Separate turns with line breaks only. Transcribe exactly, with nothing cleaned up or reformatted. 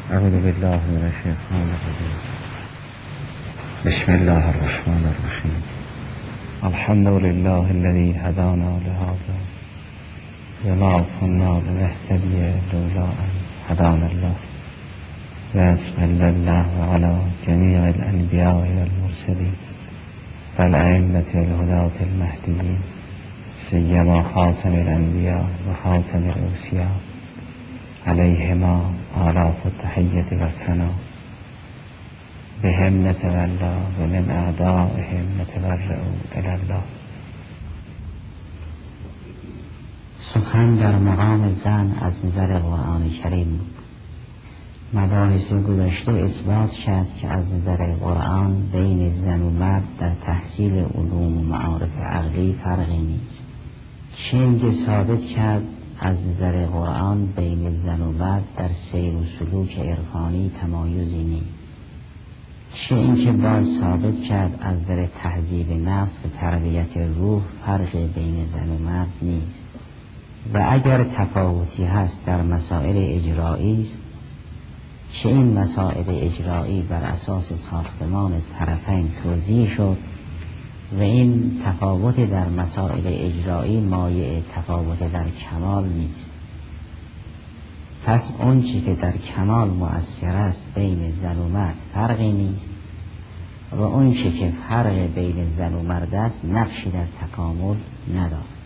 أعوذ بالله من الشيطان الرجيم. بسم الله الرحمن الرحيم. الحمد لله الذي هدانا لهذا وما كنا لنهتدي لولا أن هدانا الله، وصلى الله على جميع الأنبياء والمرسلين والأئمة الهداة المهديين، سيما خاتم الأنبياء وخاتم الأوصياء عليهما آلاف التحية والثناء، بهم نتولى ومن أعدائهم نتبرأ إلى الله.
سخن در مقام زن از نظر قرآن کریم. مباحث گذشته اثبات شد که از نظر قرآن بین زن و مرد در تحصیل علوم و معارف عقلی فرقی نیست. چه اینکه ثابت کرد از نظر قرآن بین زن و مرد در سیر و سلوک عرفانی تمایزی نیست. چه اینکه باز ثابت کرد از نظر تهذیب نفس و تربیت روح فرق بین زن و مرد نیست. و اگر تفاوتی هست در مسائل اجرایی است، چه این مسائل اجرایی بر اساس ساختمان طرفین توضیح شد و این تفاوت در مسائل اجرایی مایه تفاوت در کمال نیست. پس اون چی که در کمال مؤثر است بین زن و مرد فرقی نیست و اون چی که فرق بین زن و مرد است نقشی در تکامل ندارد.